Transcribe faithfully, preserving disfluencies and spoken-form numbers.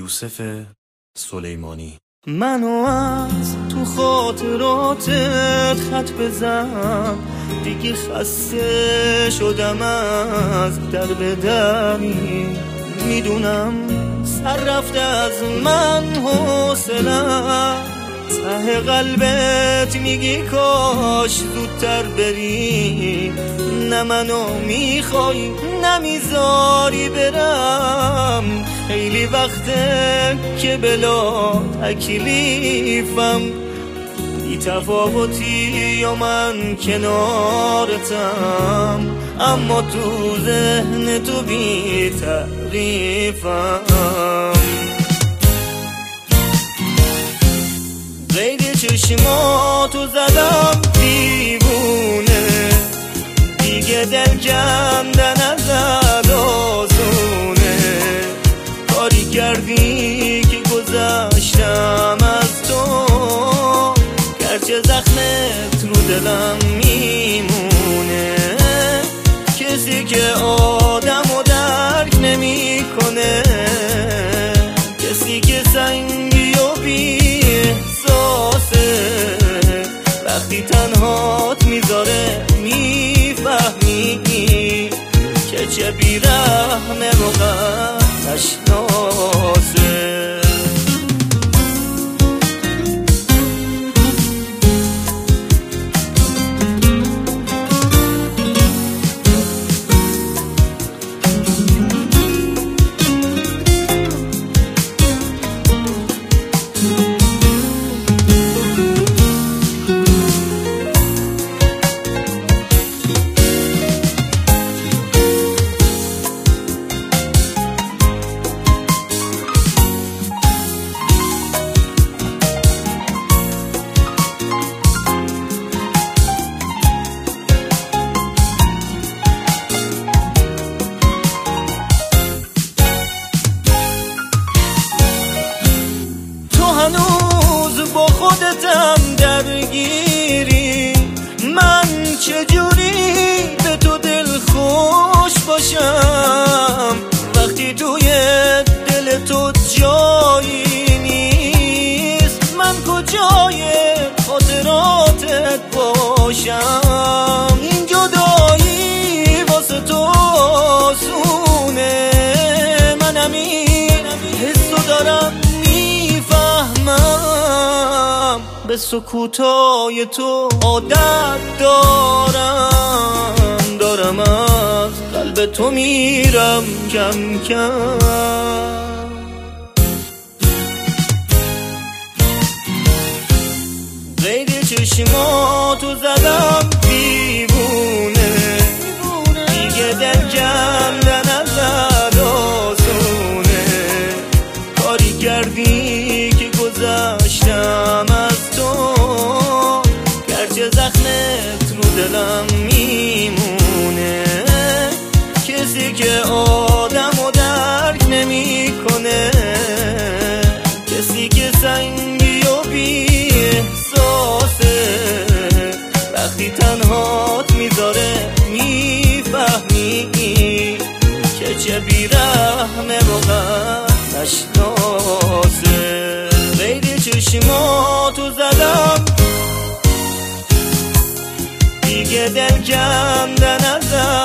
یوسف سلیمانی. منو از تو خاطراتت خط بزن، دیگه خسته شدم از در به دری. میدونم سر رفته از من حوصله‌ام، ته قلبت میگی کاش زودتر بری. نه منو میخوای نمیذاری برم، خیلی وقته که بلا تکلیفم. بی تفاوتی یا من کنارتم، اما تو ذهن تو بی تعریفم. قید چشماتو زدم دیوونه، دیگه دل کندن ازت آسونه. کاری کردی که گذشتم از تو، گرچه زخمت رو دلم میمونه. کسی که آدم و درک نمی کنه، کسی که سنگی و بی احساسه، وقتی تنهات میذاره میفهمی که چه بیرحمه و قد نشناسه. هنوز با خودتم درگیری، من چجوری به تو دل خوش باشم وقتی توی دل تو جایی نیست. من کجای خاطراتت باشم؟ این جدایی واسه تو آسونه، منم این حسو دارم میفهمم. به سکوتای تو عادت دارم، دارم از قلب تو میرم کم کم. قید چشماتو زدم دیوونه، دیگه دل کندن ازت آسونه. کاری کردی که گذشتم از تو، گرچه زخمت رو دلم میمونه. کسی که آدم و درک نمی کنه، کسی که سنگی و بی احساسه، وقتی تنهات میذاره میفهمی که چه بیرحمه و قد نشناسه. قید چشماتو زدم، دیگه دل کندن ازت